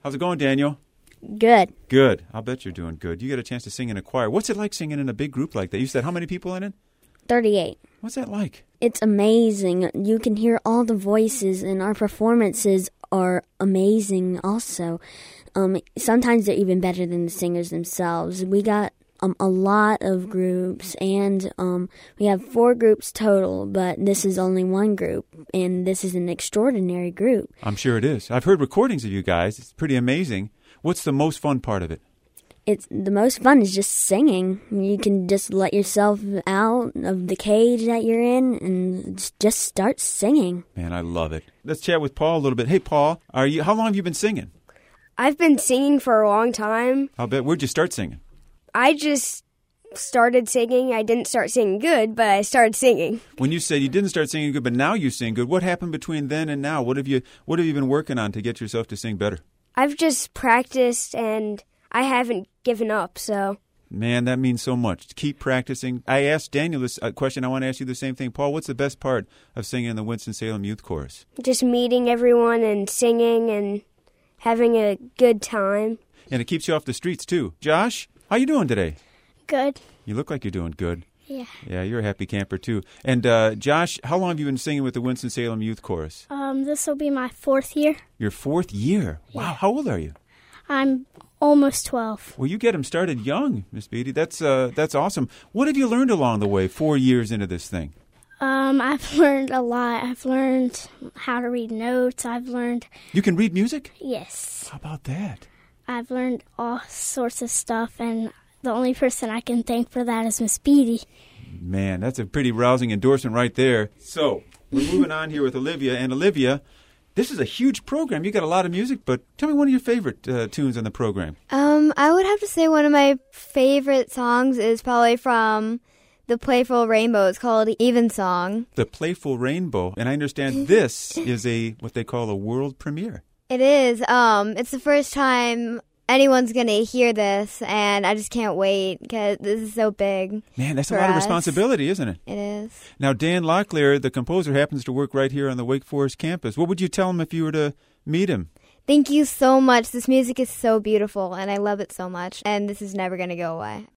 How's it going, Daniel? Good. Good. I'll bet you're doing good. You get a chance to sing in a choir. What's it like singing in a big group like that? You said how many people in it? 38. What's that like? It's amazing. You can hear all the voices, and our performances are amazing also. Sometimes they're even better than the singers themselves. We got a lot of groups, and we have 4 groups total, but this is only one group, and this is an extraordinary group. I'm sure it is. I've heard recordings of you guys. It's pretty amazing. What's the most fun part of it? It's the most fun is just singing. You can just let yourself out of the cage that you're in and just start singing. Man, I love it. Let's chat with Paul a little bit. Hey, Paul, how long have you been singing? I've been singing for a long time. I'll bet. Where'd you start singing? I just started singing. I didn't start singing good, but I started singing. When you said you didn't start singing good, but now you sing good, what happened between then and now? What have you been working on to get yourself to sing better? I've just practiced, and I haven't given up, so. Man, that means so much. Keep practicing. I asked Daniel this question. I want to ask you the same thing. Paul, what's the best part of singing in the Winston-Salem Youth Chorus? Just meeting everyone and singing and having a good time. And it keeps you off the streets, too. Josh, how you doing today? Good. You look like you're doing good. Yeah. Yeah, you're a happy camper, too. And Josh, how long have you been singing with the Winston-Salem Youth Chorus? This will be my 4th year. Your 4th year? Yeah. Wow, how old are you? I'm almost 12. Well, you get them started young, Miss Beatty. That's awesome. What have you learned along the way 4 years into this thing? I've learned a lot. I've learned how to read notes. You can read music? Yes. How about that? I've learned all sorts of stuff, and the only person I can thank for that is Miss Beatty. Man, that's a pretty rousing endorsement right there. So, we're moving on here with Olivia. And Olivia, this is a huge program. You got a lot of music, but tell me one of your favorite tunes on the program. I would have to say one of my favorite songs is probably from The Playful Rainbow. It's called Evensong. The Playful Rainbow. And I understand this is what they call a world premiere. It is. It's the first time anyone's going to hear this, and I just can't wait because this is so big. Man, that's a lot of responsibility, isn't it? It is. Now, Dan Locklear, the composer, happens to work right here on the Wake Forest campus. What would you tell him if you were to meet him? Thank you so much. This music is so beautiful, and I love it so much, and this is never going to go away.